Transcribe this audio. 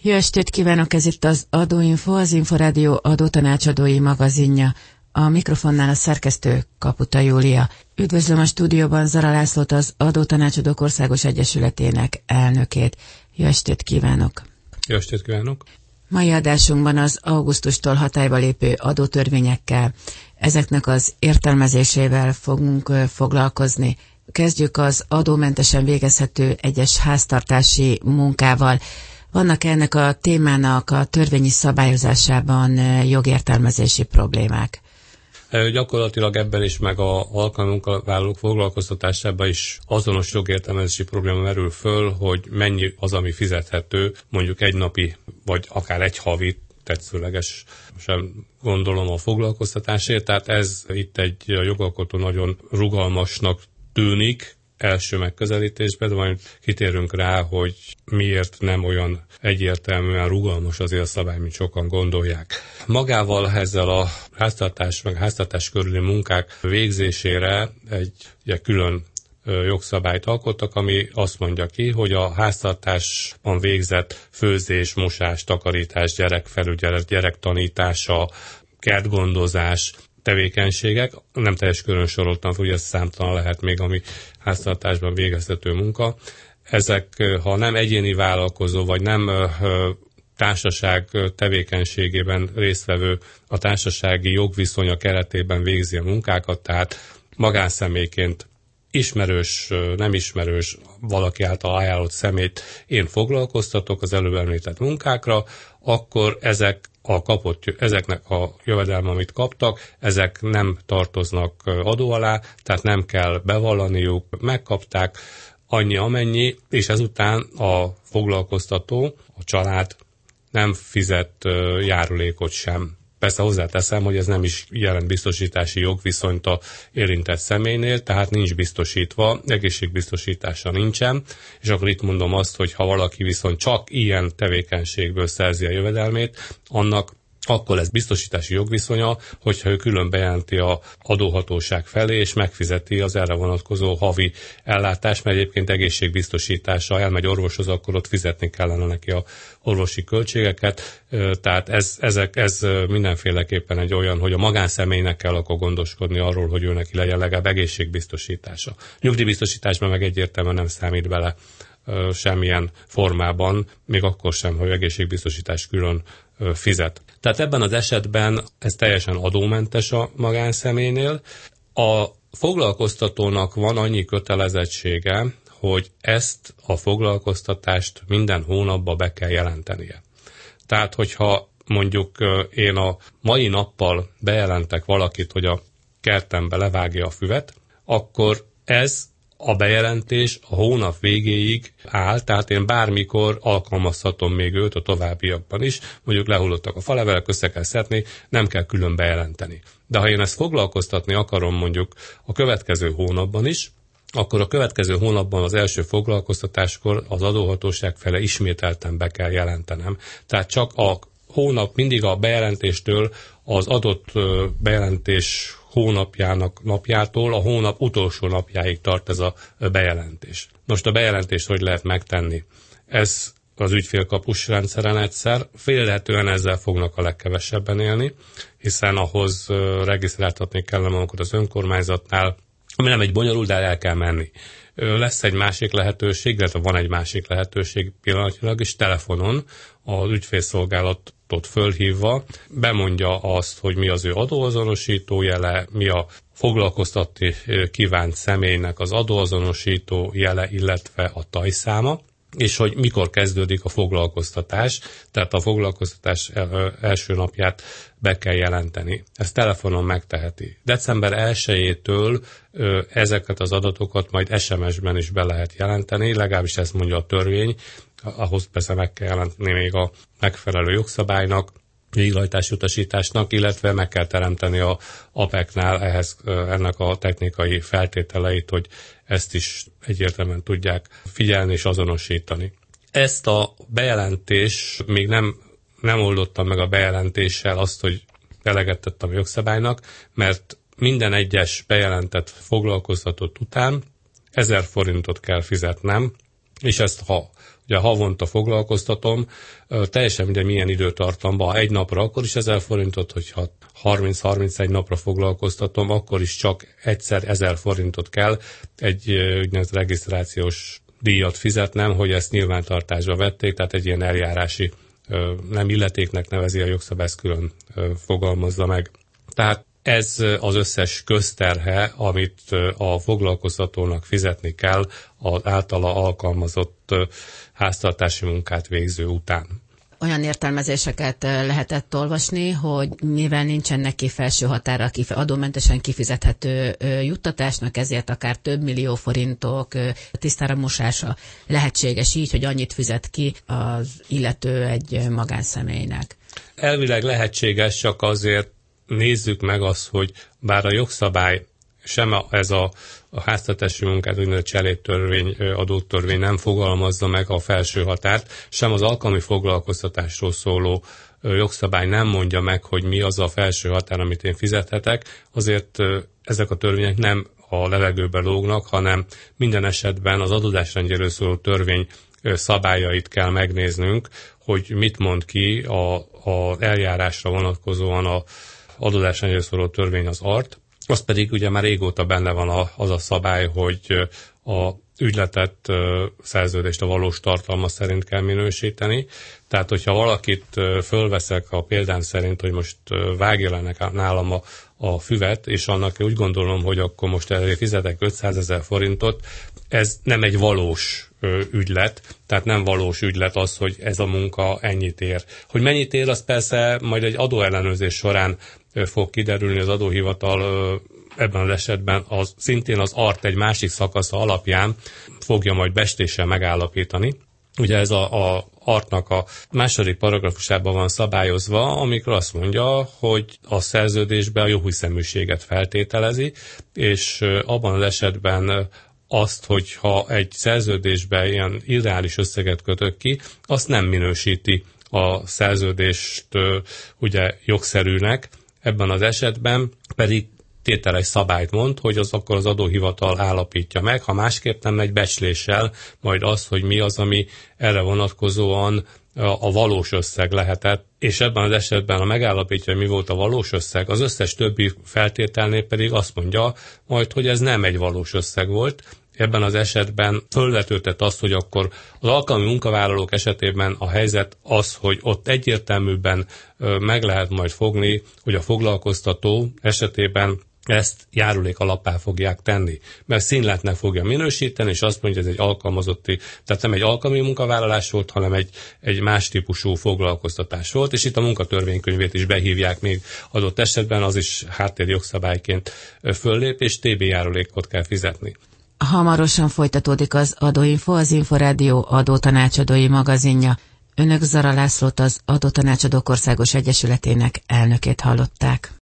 Jó estét kívánok, ez itt az Adóinfo, az Inforádió adótanácsadói magazinja. A mikrofonnál a szerkesztő Kaputa Júlia. Üdvözlöm a stúdióban Zara Lászlót, az Adótanácsadók Országos Egyesületének elnökét. Jó estét kívánok! Jó estét kívánok! Mai adásunkban az augusztustól hatályba lépő adótörvényekkel, ezeknek az értelmezésével fogunk foglalkozni. Kezdjük az adómentesen végezhető egyes háztartási munkával. Vannak ennek a témának a törvényi szabályozásában jogértelmezési problémák? Gyakorlatilag ebben is, meg az alkalmunkavállalók foglalkoztatásában is azonos jogértelmezési probléma merül föl, hogy mennyi az, ami fizethető, mondjuk egy napi, vagy akár egy havi, tetszőleges sem gondolom a foglalkoztatásért. Tehát ez itt egy jogalkotó nagyon rugalmasnak tűnik első megközelítésben, de majd kitérünk rá, hogy miért nem olyan egyértelműen rugalmas azért a szabály, mint sokan gondolják. Magával ezzel a háztartás, meg háztartás körüli munkák végzésére egy külön jogszabályt alkottak, ami azt mondja ki, hogy a háztartásban végzett főzés, mosás, takarítás, gyerekfelügyelet, gyerektanítása, kertgondozás, tevékenységek, nem teljes körön soroltam, hogy ez számtalan lehet még, ami háztartásban végezhető munka. Ezek, ha nem egyéni vállalkozó, vagy nem társaság tevékenységében résztvevő, a társasági jogviszonya keretében végzi a munkákat, tehát magánszemélyként ismerős, nem ismerős, valaki által ajánlott személyt én foglalkoztatok az előbb említett munkákra, akkor ezeknek a jövedelme, amit kaptak, ezek nem tartoznak adó alá, tehát nem kell bevallaniuk, megkapták annyi amennyi, és ezután a foglalkoztató, a család nem fizet járulékot sem. Persze hozzáteszem, hogy ez nem is jelent biztosítási jogviszonyt a érintett személynél, tehát nincs biztosítva, egészségbiztosítása nincsen, és akkor itt mondom azt, hogy ha valaki viszont csak ilyen tevékenységből szerzi a jövedelmét, annak akkor lesz biztosítási jogviszonya, hogyha ő külön bejelenti az adóhatóság felé, és megfizeti az erre vonatkozó havi ellátást, mert egyébként egészségbiztosítása, elmegy orvoshoz, akkor ott fizetni kellene neki a orvosi költségeket. Tehát ez mindenféleképpen egy olyan, hogy a magánszemélynek kell akkor gondoskodni arról, hogy ő neki legyen legalább egészségbiztosítása. Nyugdíjbiztosításban meg egyértelműen nem számít bele semmilyen formában, még akkor sem, hogy egészségbiztosítás külön fizet. Tehát ebben az esetben ez teljesen adómentes a magánszemélynél. A foglalkoztatónak van annyi kötelezettsége, hogy ezt a foglalkoztatást minden hónapban be kell jelentenie. Tehát, hogyha mondjuk én a mai nappal bejelentek valakit, hogy a kertembe levágja a füvet, akkor ez a bejelentés a hónap végéig áll, tehát én bármikor alkalmazhatom még őt a továbbiakban is, mondjuk lehullottak a falevelek, össze kell szedni, nem kell külön bejelenteni. De ha én ezt foglalkoztatni akarom mondjuk a következő hónapban is, akkor a következő hónapban az első foglalkoztatáskor az adóhatóság fele ismételten be kell jelentenem. Tehát csak a hónap mindig a bejelentéstől az adott bejelentés hónapjának napjától a hónap utolsó napjáig tart ez a bejelentés. Most a bejelentést hogy lehet megtenni? Ez az ügyfélkapus rendszeren egyszer, félrehetően ezzel fognak a legkevesebben élni, hiszen ahhoz regisztráltatni kellene magunkat az önkormányzatnál, ami nem egy bonyolult, de el kell menni. Lesz egy másik lehetőség, illetve van egy másik lehetőség pillanatnyilag is, telefonon az ügyfélszolgálatot fölhívva bemondja azt, hogy mi az ő adóazonosító jele, mi a foglalkoztatni kívánt személynek az adóazonosító jele, illetve a tajszáma, és hogy mikor kezdődik a foglalkoztatás, tehát a foglalkoztatás első napját be kell jelenteni. Ezt telefonon megteheti. December 1-től ezeket az adatokat majd SMS-ben is be lehet jelenteni, legalábbis ezt mondja a törvény, ahhoz persze meg kell jelenteni még a megfelelő jogszabálynak, végrehajtási utasításnak, illetve meg kell teremteni a APEC-nál ennek a technikai feltételeit, hogy ezt is egyértelműen tudják figyelni és azonosítani. Ezt a bejelentés még nem oldottam meg a bejelentéssel azt, hogy eleget tettem a jogszabálynak, mert minden egyes bejelentett foglalkoztatott után 1000 forintot kell fizetnem, és ezt ha ugye havonta foglalkoztatom, teljesen mindegy milyen időtartamban, egy napra akkor is 1000 forintot, hogyha 30-31 napra foglalkoztatom, akkor is csak egyszer 1000 forintot kell egy úgynevezett regisztrációs díjat fizetnem, hogy ezt nyilvántartásba vették, tehát egy ilyen eljárási, nem illetéknek nevezi a jogszabály, ezt külön fogalmazza meg. Tehát ez az összes közterhe, amit a foglalkoztatónak fizetni kell az általa alkalmazott háztartási munkát végző után. Olyan értelmezéseket lehetett olvasni, hogy mivel nincsen neki felső határa adómentesen kifizethető juttatásnak, ezért akár több millió forintok tisztára mosása lehetséges így, hogy annyit fizet ki az illető egy magánszemélynek. Elvileg lehetséges, csak azért nézzük meg azt, hogy bár a jogszabály sem ez a háztartási munkát, úgynevezett cselédtörvény, adótörvény nem fogalmazza meg a felső határt, sem az alkalmi foglalkoztatásról szóló jogszabály nem mondja meg, hogy mi az a felső határ, amit én fizethetek, azért ezek a törvények nem a levegőbe lógnak, hanem minden esetben az adózásrendjéről szóló törvény szabályait kell megnéznünk, hogy mit mond ki az eljárásra vonatkozóan az adózásrendjéről szóló törvény, az ART. Az pedig ugye már régóta benne van az a szabály, hogy a ügyletet, szerződést a valós tartalma szerint kell minősíteni. Tehát, hogyha valakit fölveszek a példám szerint, hogy most vágja le nálam a füvet, és annak úgy gondolom, hogy akkor most elég fizetek 500 000 forintot, ez nem egy valós ügylet, tehát nem valós ügylet az, hogy ez a munka ennyit ér. Hogy mennyit ér, az persze majd egy adóellenőrzés során fog kiderülni, az adóhivatal ebben az esetben szintén az ART egy másik szakasza alapján fogja majd becsléssel megállapítani. Ugye ez a ART-nak a második paragrafusában van szabályozva, amikor azt mondja, hogy a szerződésben a jóhiszeműséget feltételezi, és abban az esetben azt, hogyha egy szerződésben ilyen irreális összeget kötök ki, azt nem minősíti a szerződést ugye jogszerűnek. Ebben az esetben pedig tételes szabályt mond, hogy az akkor az adóhivatal állapítja meg, ha másképp nem megy becsléssel, majd az, hogy mi az, ami erre vonatkozóan a valós összeg lehetett, és ebben az esetben, ha megállapítja, hogy mi volt a valós összeg, az összes többi feltételnél pedig azt mondja majd, hogy ez nem egy valós összeg volt. Ebben az esetben fölvetődhet azt, hogy akkor az alkalmi munkavállalók esetében a helyzet az, hogy ott egyértelműbben meg lehet majd fogni, hogy a foglalkoztató esetében ezt járulék alappá fogják tenni. Mert színletnek fogja minősíteni, és azt mondja, hogy ez egy alkalmazotti, tehát nem egy alkalmi munkavállalás volt, hanem egy más típusú foglalkoztatás volt, és itt a munkatörvénykönyvét is behívják még adott esetben, az is háttérjogszabályként föllép, és TB járulékot kell fizetni. Hamarosan folytatódik az Adóinfo, az Inforádió adótanácsadói magazinja. Önök Zara Lászlót, az Adótanácsadók Országos Egyesületének elnökét hallották.